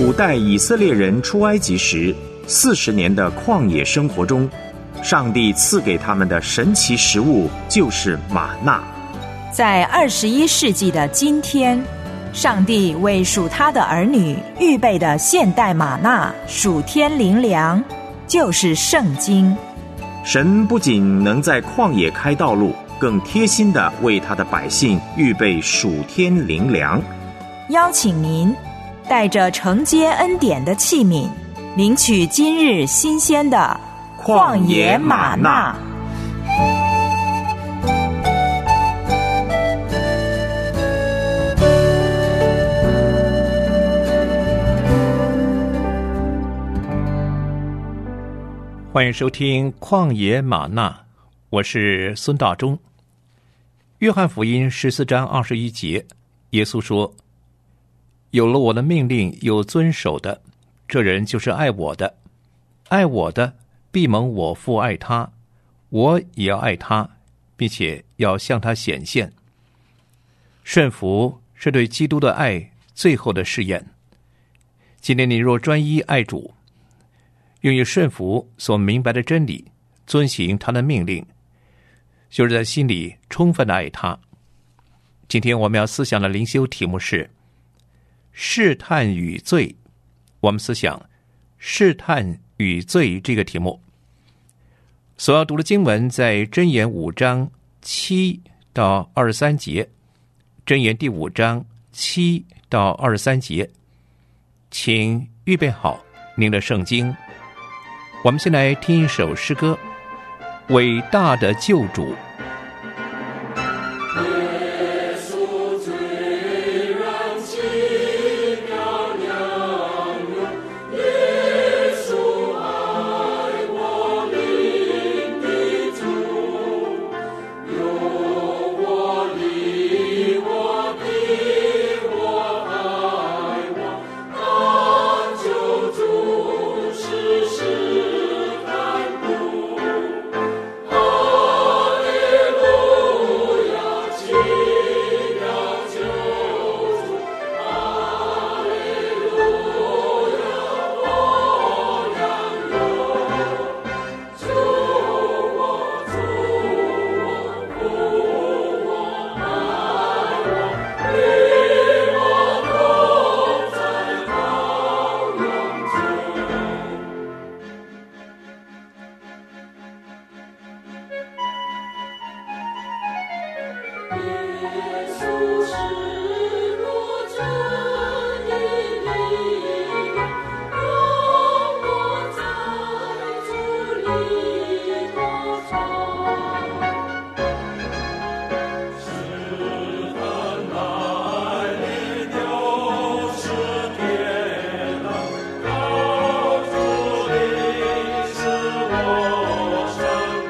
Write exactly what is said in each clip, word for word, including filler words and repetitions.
古代以色列人出埃及时四十年的旷野生活中，上帝赐给他们的神奇食物就是玛纳。 在二十一世纪的今天，上帝为属他的儿女预备的现代玛纳属天灵粮，就是圣经。 神不仅能在旷野开道路，更贴心地为他的百姓预备属天灵粮。 邀请您带着承接恩典的器皿，领取今日新鲜的旷野玛纳。 欢迎收听旷野玛纳，我是孙大中。约翰福音十四章二十一节，耶稣说：有了我的命令有遵守的，这人就是爱我的，爱我的必蒙我父爱他，我也要爱他，并且要向他显现。顺服是对基督的爱最后的试验。今天你若专一爱主，愿意顺服所明白的真理，遵行他的命令，就是在心里充分的爱他。今天我们要思想的灵修题目是试探与罪。我们思想试探与罪这个题目。所要读的经文在箴言五章七到二十三节，箴言第五章七到二十三节。请预备好您的圣经。我们先来听一首诗歌，伟大的救主。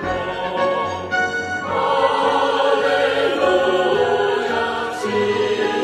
Hallelujah.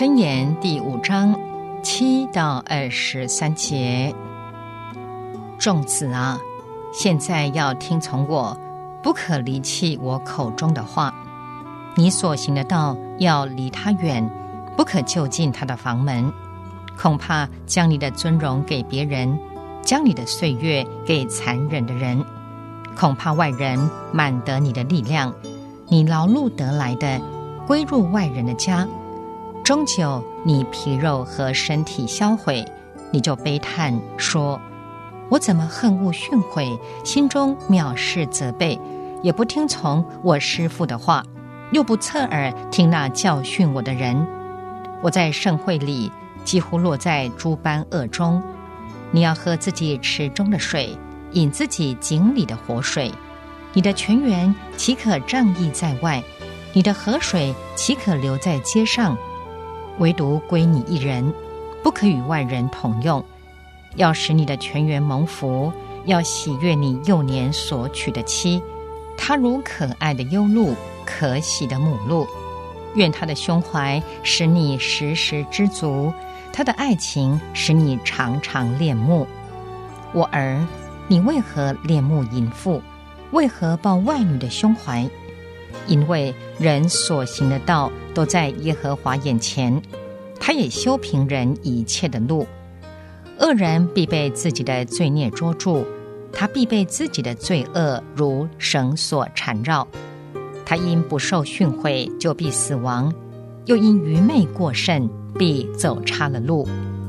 箴言第五章七到二十三节，众子啊，现在要听从我，不可离弃我口中的话。你所行的道要离他远，不可就近他的房门，恐怕将你的尊荣给别人，将你的岁月给残忍的人。恐怕外人满得你的力量，你劳碌得来的归入外人的家，终究你皮肉和身体销毁，你就悲叹说，我怎么恨恶训诲，心中藐视责备，也不听从我师父的话，又不侧耳听那教训我的人。我在盛会里几乎落在诸般恶中。你要喝自己池中的水，饮自己井里的活水。你的泉源岂可仗义在外？你的河水岂可留在街上？唯独归你一人，不可与外人同用。要使你的泉源蒙福，要喜悦你幼年所娶的妻，她如可爱的优鹿，可喜的母鹿。愿她的胸怀使你时时知足，她的爱情使你常常恋慕。我儿，你为何恋慕淫妇？为何抱外女的胸怀？因为人所行的道都在耶和华眼前，他也修平人一切的路。恶人必被自己的罪孽捉住，他必被自己的罪恶如绳索缠绕。他因不受训诲就必死亡，又因愚昧过甚，必走差了路。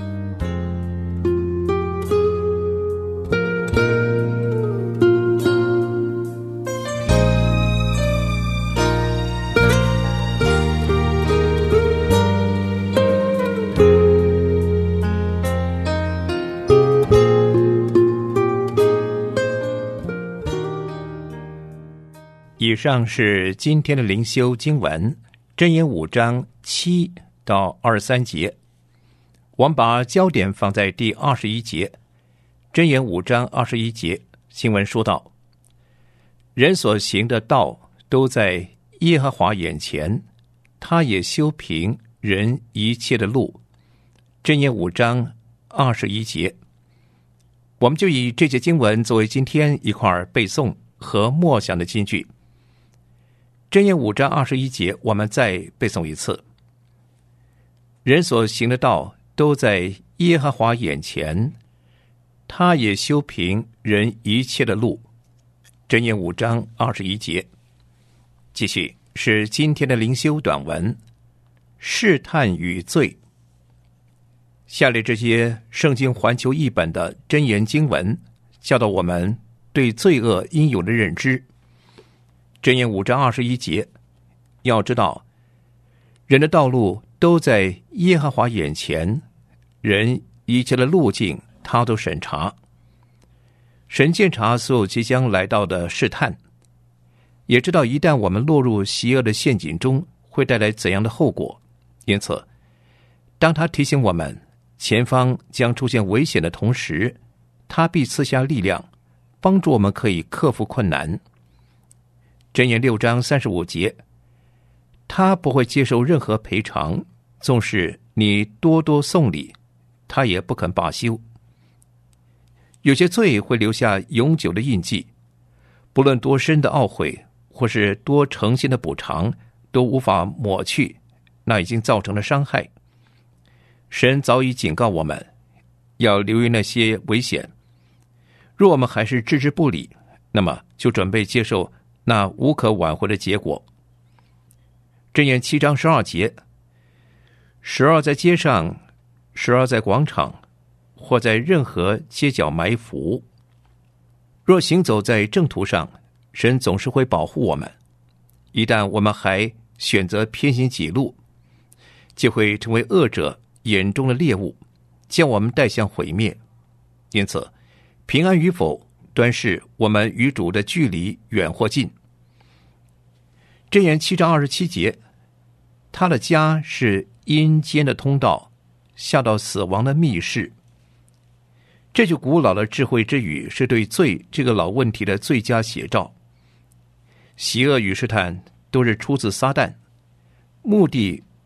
以上是今天的灵修经文，箴言五章七到二十三节。我们把焦点放在第二十一节。箴言五章二十一节，经文说道：人所行的道都在耶和华眼前，他也修平人一切的路。箴言五章二十一节，我们就以这节经文作为今天一块背诵和默想的金句。箴言五章二十一节，我们再背诵一次。人所行的道都在耶和华眼前，他也修平人一切的路。箴言五章二十一节。继续是今天的灵修短文，试探与罪。下列这些圣经环球译本的箴言经文，教导我们对罪恶应有的认知。箴言五章二十一节，要知道，人的道路都在耶和华眼前，人一切的路径他都审查。神鉴察所有即将来到的试探，也知道一旦我们落入邪恶的陷阱中，会带来怎样的后果。因此，当他提醒我们前方将出现危险的同时，他必赐下力量，帮助我们可以克服困难。箴言六章三十五节，他不会接受任何赔偿，纵使你多多送礼，他也不肯罢休。有些罪会留下永久的印记，不论多深的懊悔或是多诚心的补偿，都无法抹去那已经造成的伤害。神早已警告我们，要留意那些危险。若我们还是置之不理，那么就准备接受那无可挽回的结果。箴言七章十二节，时而在街上，时而在广场，或在任何街角埋伏。若行走在正途上，神总是会保护我们。一旦我们还选择偏行己路，就会成为恶者眼中的猎物，将我们带向毁灭。因此，平安与否端视我们与主的距离远或近。箴言七章二十七节，他的家是阴间的通道，下到死亡的密室。这句古老的智慧之语是对罪这个老问题的最佳写照。邪恶与试探都是出自撒旦，目的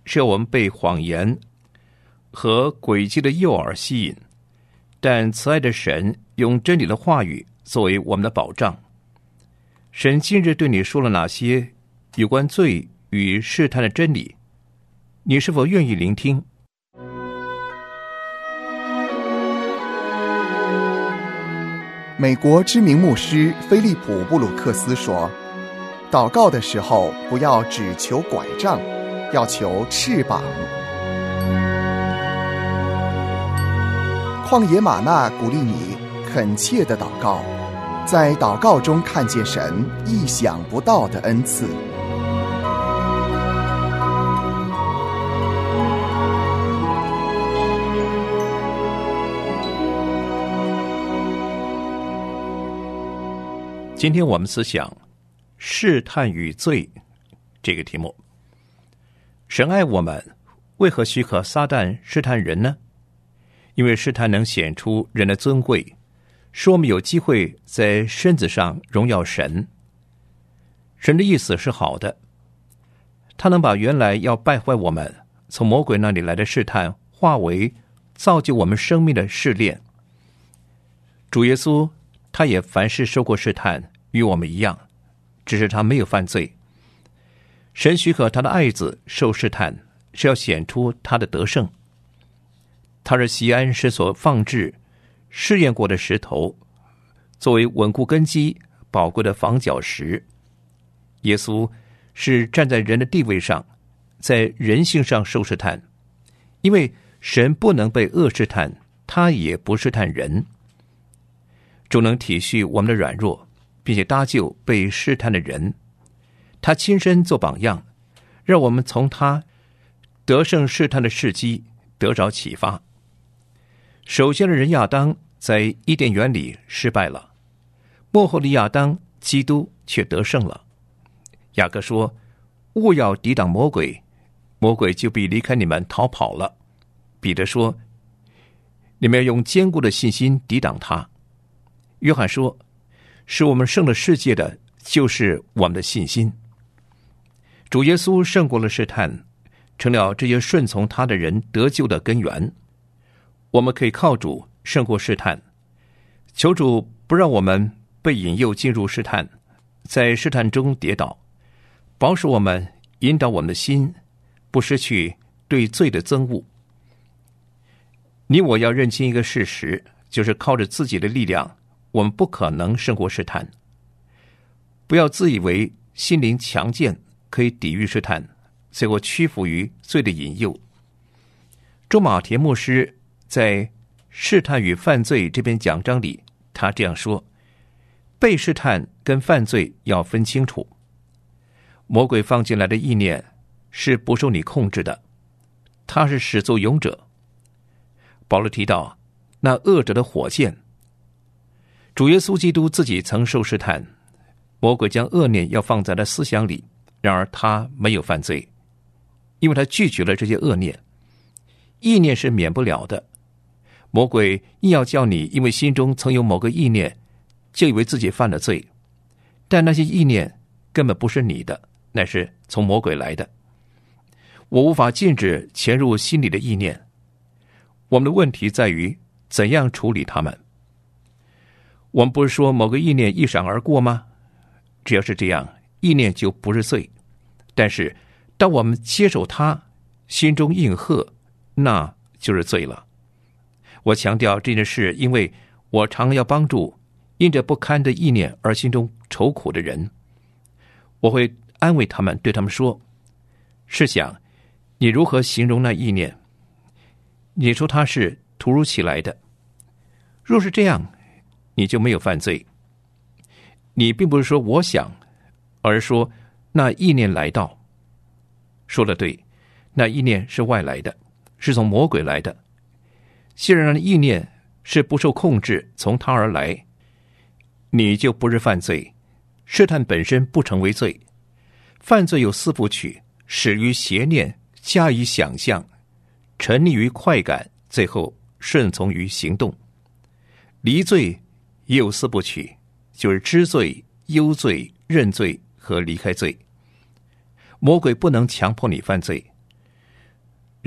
是要我们被谎言和诡计的诱饵吸引，但慈爱的神用真理的话语作为我们的保障。神今日对你说了哪些有关罪与试探的真理？你是否愿意聆听？ 美国知名牧师菲利普·布鲁克斯说，祷告的时候不要只求拐杖，要求翅膀。旷野吗哪鼓励你恳切的祷告，在祷告中看见神意想不到的恩赐。 今天我们思想试探与罪这个题目。神爱我们，为何许可撒旦试探人呢？因为试探能显出人的尊贵，使我们有机会在身子上荣耀神。神的意思是好的，他能把原来要败坏我们从魔鬼那里来的试探化为造就我们生命的试炼。主耶稣他也凡事受过试探，与我们一样，只是他没有犯罪。神许可他的爱子受试探，是要显出他的得胜。他是锡安石所放置试验过的石头，作为稳固根基宝贵的防脚石。耶稣是站在人的地位上，在人性上受试探，因为神不能被恶试探，他也不试探人。主能体恤我们的软弱，并且搭救被试探的人。他亲身做榜样，让我们从他得胜试探的事迹得着启发。首先的人亚当在伊甸园里失败了，末后的亚当基督却得胜了。雅各说，勿要抵挡魔鬼，魔鬼就必离开你们逃跑了。彼得说，你们要用坚固的信心抵挡他。约翰说，使我们胜了世界的就是我们的信心。主耶稣胜过了试探，成了这些顺从他的人得救的根源。我们可以靠主胜过试探，求主不让我们被引诱进入试探，在试探中跌倒，保守我们，引导我们的心，不失去对罪的憎恶。你我要认清一个事实，就是靠着自己的力量，我们不可能胜过试探。不要自以为心灵强健，可以抵御试探，最后屈服于罪的引诱。周马田牧师在试探与犯罪这篇讲章里，他这样说，被试探跟犯罪要分清楚。魔鬼放进来的意念是不受你控制的，他是始作俑者。保罗提到那恶者的火箭，主耶稣基督自己曾受试探，魔鬼将恶念要放在他思想里，然而他没有犯罪，因为他拒绝了这些恶念。意念是免不了的，魔鬼硬要叫你因为心中曾有某个意念，就以为自己犯了罪，但那些意念根本不是你的，乃是从魔鬼来的。我无法禁止潜入心里的意念，我们的问题在于怎样处理它们。我们不是说某个意念一闪而过吗？只要是这样，意念就不是罪。但是当我们接受它，心中应和，那就是罪了。我强调这件事，因为我常要帮助因着不堪的意念而心中愁苦的人。我会安慰他们，对他们说，试想你如何形容那意念？你说它是突如其来的，若是这样，你就没有犯罪。你并不是说我想，而是说那意念来到。说得对，那意念是外来的，是从魔鬼来的。既然那意念是不受控制，从他而来，你就不是犯罪。试探本身不成为罪。犯罪有四部曲，始于邪念，加以想象，沉溺于快感，最后顺从于行动。离罪也有四部曲，就是知罪、忧罪、认罪和离开罪。魔鬼不能强迫你犯罪，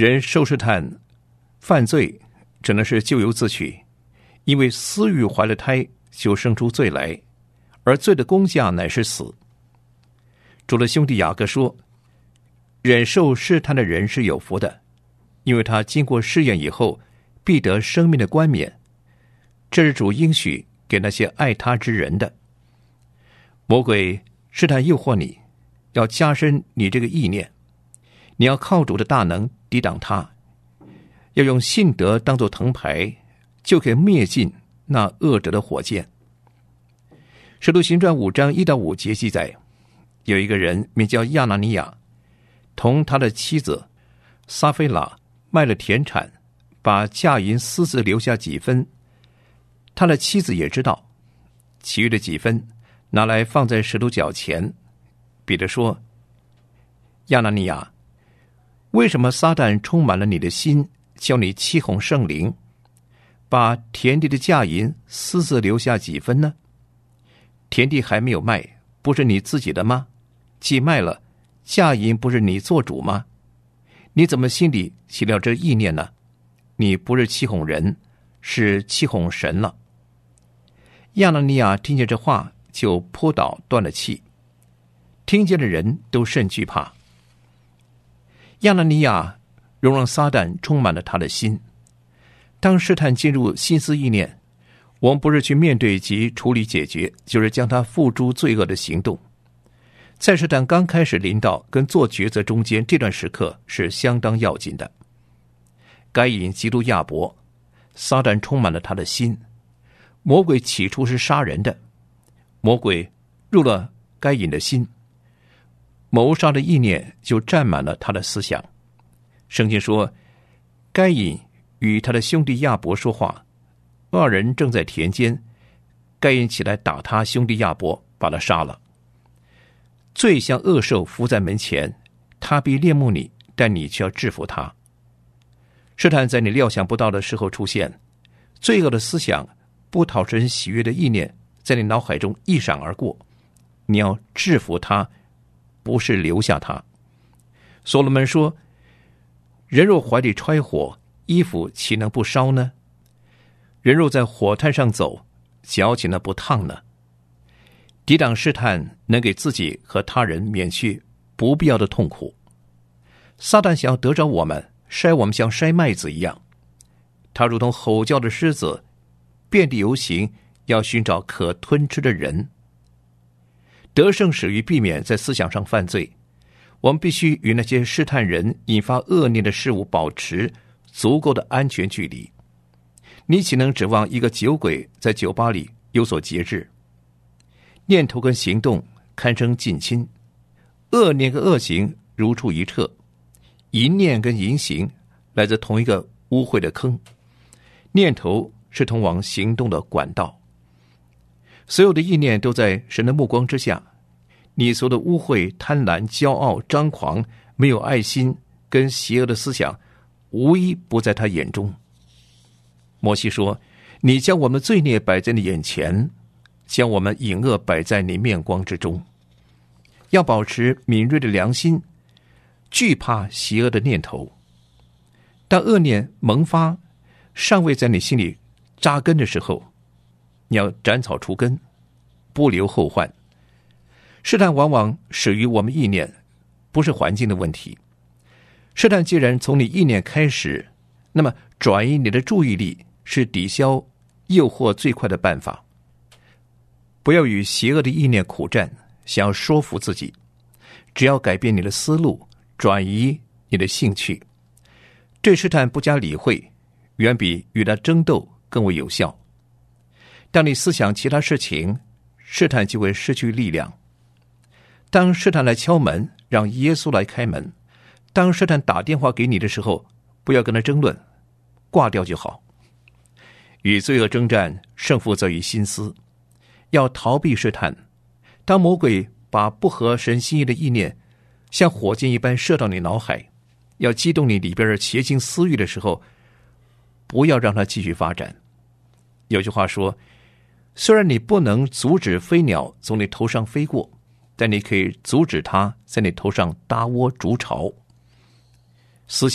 人受试探犯罪只能是咎由自取，因为私欲怀了胎，就生出罪来，而罪的工价乃是死。主的兄弟雅各说，忍受试探的人是有福的，因为他经过试验以后，必得生命的冠冕。这是主应许给那些爱他之人的。魔鬼试探诱惑你，要加深你这个意念，你要靠主的大能抵挡他，要用信德当作藤牌，就可以灭尽那恶者的火箭。使徒行传五章一到五节记载，有一个人名叫亚拿尼亚，同他的妻子撒菲拉卖了田产，把价银私自留下几分，他的妻子也知道，其余的几分拿来放在使徒脚前。彼得说，亚拿尼亚，为什么撒旦充满了你的心，叫你欺哄圣灵，把田地的价银私自留下几分呢？田地还没有卖，不是你自己的吗？既卖了，价银不是你做主吗？你怎么心里起了这意念呢？你不是欺哄人，是欺哄神了。亚拿尼亚听见这话，就扑倒断了气，听见的人都甚惧怕。亚拿尼亚容让撒旦充满了他的心。当试探进入心思意念，我们不是去面对及处理解决，就是将他付诸罪恶的行动。在试探刚开始临到跟做抉择中间，这段时刻是相当要紧的。该隐嫉妒亚伯，撒旦充满了他的心。魔鬼起初是杀人的，魔鬼入了该隐的心，谋杀的意念就占满了他的思想。圣经说，该隐与他的兄弟亚伯说话，二人正在田间，该隐起来打他兄弟亚伯，把他杀了。罪像恶兽伏在门前，他必恋慕你，但你却要制服他。试探在你料想不到的时候出现，罪恶的思想，不讨神喜悦的意念在你脑海中一闪而过，你要制服他，不是留下他。所罗门说，人若怀里揣火，衣服岂能不烧呢？人若在火炭上走，脚岂能不烫呢？抵挡试探，能给自己和他人免去不必要的痛苦。撒旦想要得着我们，筛我们像筛麦子一样，他如同吼叫的狮子，遍地游行，要寻找可吞吃的人。得胜始于避免在思想上犯罪，我们必须与那些试探人引发恶念的事物保持足够的安全距离。你岂能指望一个酒鬼在酒吧里有所节制？念头跟行动堪称近亲，恶念跟恶行如出一辙，淫念跟淫行来自同一个污秽的坑，念头是通往行动的管道。所有的意念都在神的目光之下，你所有的污秽、贪婪、骄傲、张狂、没有爱心跟邪恶的思想，无一不在他眼中。摩西说，你将我们罪孽摆在你眼前，将我们隐恶摆在你面光之中。要保持敏锐的良心，惧怕邪恶的念头。当恶念萌发，尚未在你心里扎根的时候，你要斩草除根，不留后患。试探往往始于我们意念，不是环境的问题。试探既然从你意念开始，那么转移你的注意力是抵消诱惑最快的办法。不要与邪恶的意念苦战，想要说服自己，只要改变你的思路，转移你的兴趣，对试探不加理会，远比与他争斗更为有效。当你思想其他事情，试探就会失去力量。当试探来敲门，让耶稣来开门。当试探打电话给你的时候，不要跟他争论，挂掉就好。与罪恶征战，胜负在于心思。要逃避试探。当魔鬼把不合神心意的意念像火箭一般射到你脑海，要激动你里边的邪情私欲的时候，不要让它继续发展。有句话说，虽然你不能阻止飞鸟从你头上飞过，但你可以阻止它在你头上搭窝筑巢。思想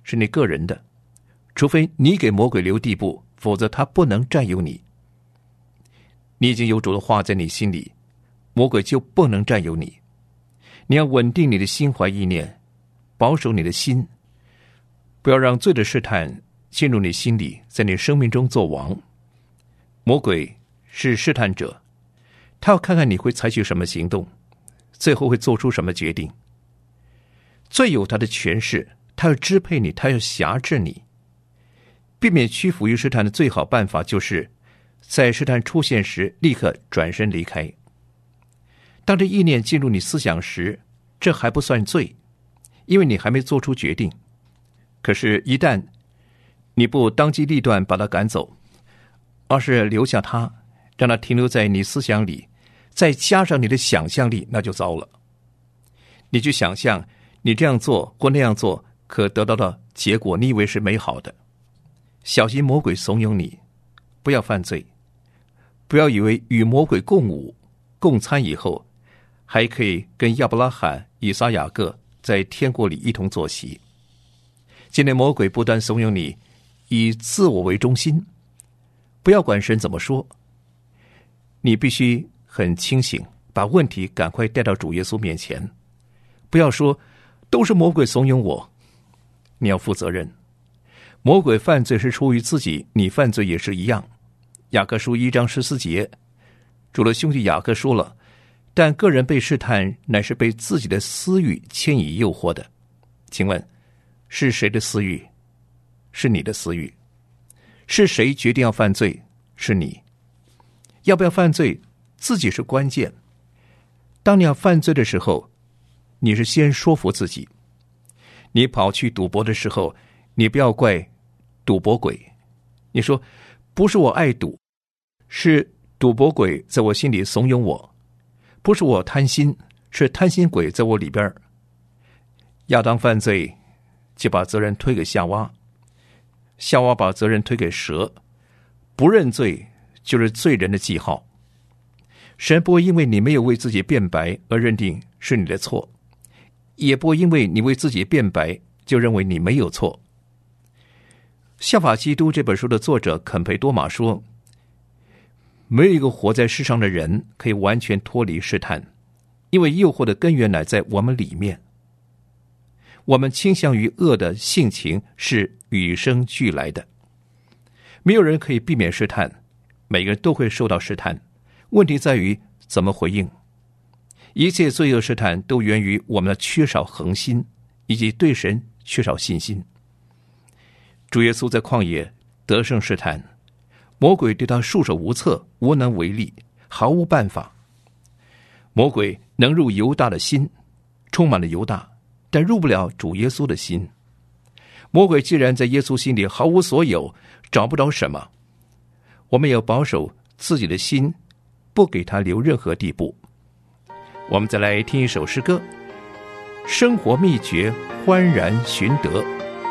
是你个人的，除非你给魔鬼留地步，否则他不能占有你。你已经有主的话在你心里，魔鬼就不能占有你。你要稳定你的心怀意念，保守你的心，不要让罪的试探进入你心里，在你生命中做王。魔鬼是试探者，他要看看你会采取什么行动，最后会做出什么决定。罪有他的权势，他要支配你，他要辖制你。避免屈服于试探的最好办法，就是在试探出现时立刻转身离开。当这意念进入你思想时，这还不算罪，因为你还没做出决定。可是一旦你不当机立断把它赶走，而是留下它，让它停留在你思想里，再加上你的想象力，那就糟了。你去想象你这样做或那样做可得到的结果，你以为是美好的。小心魔鬼怂恿你，不要犯罪，不要以为与魔鬼共舞共餐以后，还可以跟亚伯拉罕、以撒、雅各在天国里一同坐席。今天魔鬼不断怂恿你以自我为中心，不要管神怎么说，你必须很清醒，把问题赶快带到主耶稣面前。不要说都是魔鬼怂恿我，你要负责任。魔鬼犯罪是出于自己，你犯罪也是一样。雅各书一章十四节，主的兄弟雅各说了，但个人被试探，乃是被自己的私欲牵引诱惑的。请问是谁的私欲？是你的私欲。是谁决定要犯罪？是你。要不要犯罪，自己是关键。当你要犯罪的时候，你是先说服自己。你跑去赌博的时候，你不要怪赌博鬼，你说不是我爱赌，是赌博鬼在我心里怂恿我，不是我贪心，是贪心鬼在我里边。亚当犯罪就把责任推给夏娃，夏娃把责任推给蛇，不认罪就是罪人的记号。神不会因为你没有为自己辩白而认定是你的错，也不会因为你为自己辩白就认为你没有错。效法基督这本书的作者肯培多马说，没有一个活在世上的人可以完全脱离试探，因为诱惑的根源乃在我们里面。我们倾向于恶的性情是与生俱来的，没有人可以避免试探，每个人都会受到试探，问题在于怎么回应。一切罪恶试探都源于我们的缺少恒心，以及对神缺少信心。主耶稣在旷野得胜试探，魔鬼对他束手无策，无能为力，毫无办法。魔鬼能入犹大的心，充满了犹大，但入不了主耶稣的心。魔鬼既然在耶稣心里毫无所有，找不着什么，我们要保守自己的心，不给他留任何地步。我们再来听一首诗歌，生活秘诀，欢然寻得。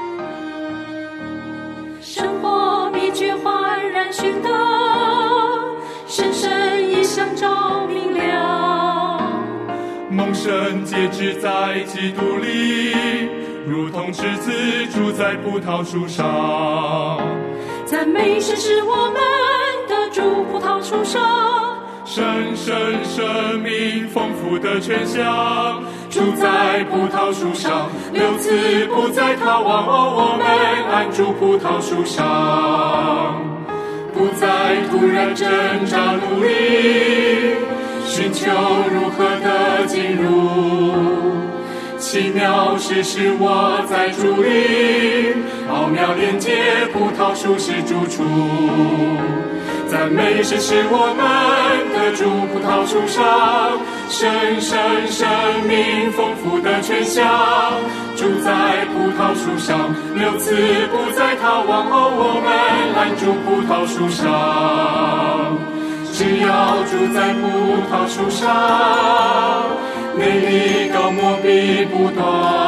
生活秘诀，欢然寻得，深深异象照明亮， 蒙神节制在基督里，如同枝子住在葡萄树上。 赞美神是我们的主，葡萄树上深深生命丰富的泉香，住在葡萄树上，六次不再逃亡。哦，我们安住葡萄树上，不再突然挣扎努力，寻求如何的进入。奇妙事是我在主里，奥妙连接，葡萄树是住处。赞美神是我们的主，葡萄树上深深生命丰富的泉香，住在葡萄树上，六次不再逃亡。哦，我们安住葡萄树上，只要住在葡萄树上，内里高莫必不断，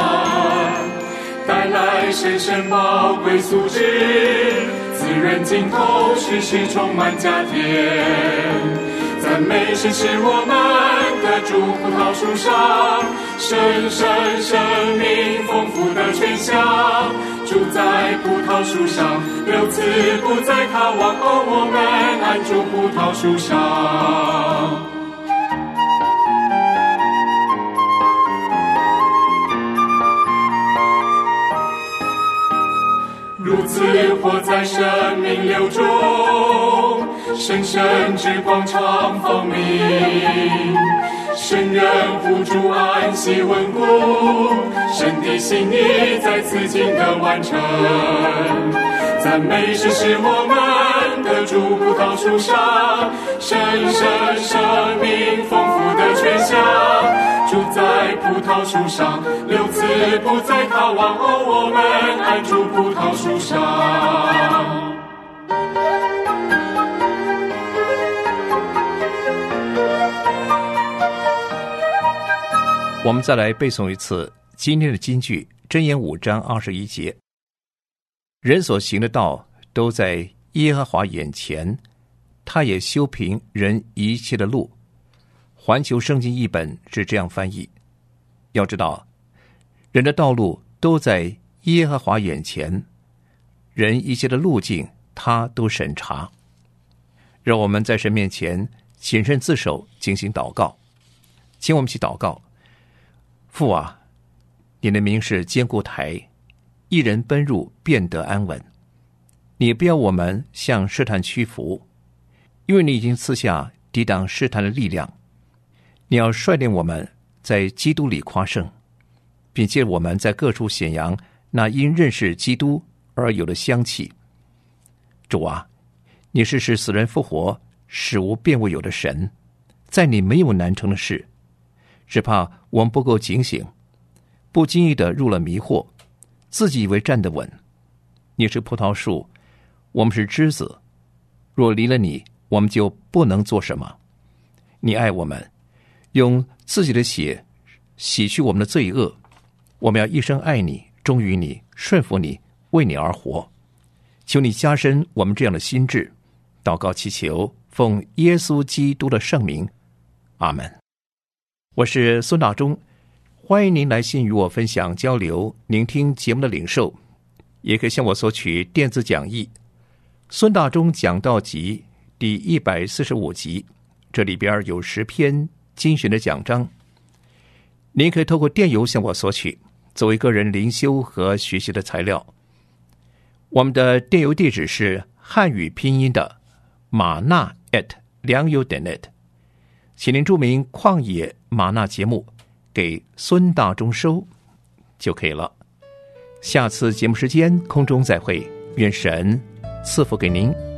带来神圣宝贵素质，滋润尽头，时时充满加添。赞美神是我们的主，葡萄树上深深生命丰富的泉香，住住在葡萄树上，六次不再逃亡，哦，我们安住葡萄树上。如此活在生命流中，深深之光常风鸣，圣人互助安息稳固，神的心意在此经得完成。赞美神使我们得住葡萄树上，深深生命丰富的泉下，住在葡萄树上，六次不再逃亡，哦，我们安住葡萄树上。 我们再来背诵一次今天的金句，箴言五章二十一节。人所行的道都在耶和华眼前，他也修平人一切的路。环球圣经译本是这样翻译。要知道，人的道路都在耶和华眼前，人一切的路径他都审查。让我们在神面前谨慎自守，进行祷告。请我们一起祷告。父啊，你的名是坚固台，一人奔入便得安稳。你不要我们向试探屈服，因为你已经赐下抵挡试探的力量。你要率领我们在基督里夸胜，并借我们在各处显扬那因认识基督而有的香气。主啊，你是使死人复活，使无变为有的神，在你没有难成的事。只怕我们不够警醒，不经意地入了迷惑，自己以为站得稳。你是葡萄树，我们是枝子，若离了你，我们就不能做什么。你爱我们，用自己的血洗去我们的罪恶，我们要一生爱你，忠于你，顺服你，为你而活。求你加深我们这样的心志。祷告祈求，奉耶稣基督的圣名，阿们。我是孙大中，欢迎您来信与我分享交流，聆听节目的领受，也可以向我索取电子讲义。孙大中讲道集第一百四十五集，这里边有十篇精选的讲章，您可以透过电邮向我索取，作为个人灵修和学习的材料。我们的电邮地址是汉语拼音的玛纳 at 良友点 net， 请您注明旷野玛纳节目给孙大中收就可以了。下次节目时间空中再会，愿神赐福给您。